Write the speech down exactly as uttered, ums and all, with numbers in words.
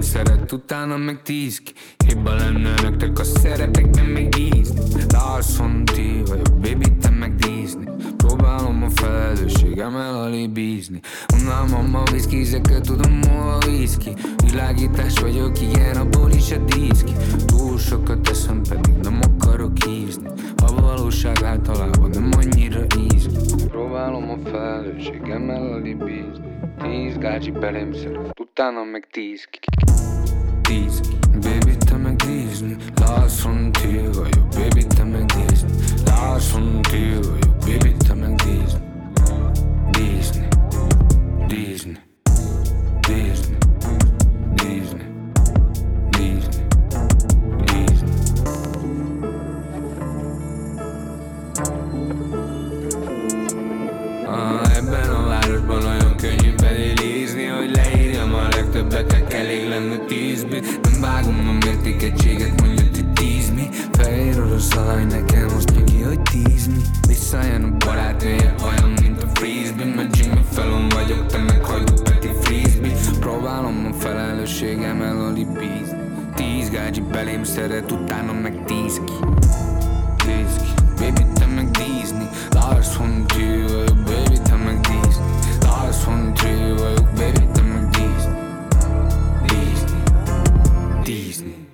szeret, utána meg tíz ki. Hiba lenne nektek a szerepekben megízni. Larson T vagyok, baby, te meg Disney. Próbálom a felelősségemmel alibizni. Unalmam a viszkizeket, tudom hol a viszki. Világítás vagyok, igen, abból is a diszki. Túl sokat eszem, pedig nem akarok hízni. A valóság általában nem annyira ízli. Próbálom a felelősségemmel alibizni. Tíz gácsi belém szeret, utána meg tíz ki. Tíz ki, baby, te meg Disney. Larson T vagyok, baby, te meg Disney. Larson T vagyok, baby, te meg Disney. Disney, Disney, Disney, Disney, Disney, Disney. Ah, ebben a városban olyan könnyű belélízni, hogy leírjam a legtöbbeknek elég lenne tíz bit. Nem vágom a mértékegységet, mondja, hogy tíz mi. Fehér orosz alany nekem, most meg ki, hogy tíz mi. Visszajön a barátnője, olyan, mint a frisbee. Mert Jimmy Fallon vagyok, te meg hajdú Peti Frisbee. Próbálom a felelősségemmel alibizni. Tíz gácsi belém szeret, utána meg tíz ki. Tíz ki, baby, te meg Disney. Larson T vagyok, baby, te meg Disney. Larson T vagyok, baby, te meg Disney. Disney, Disney.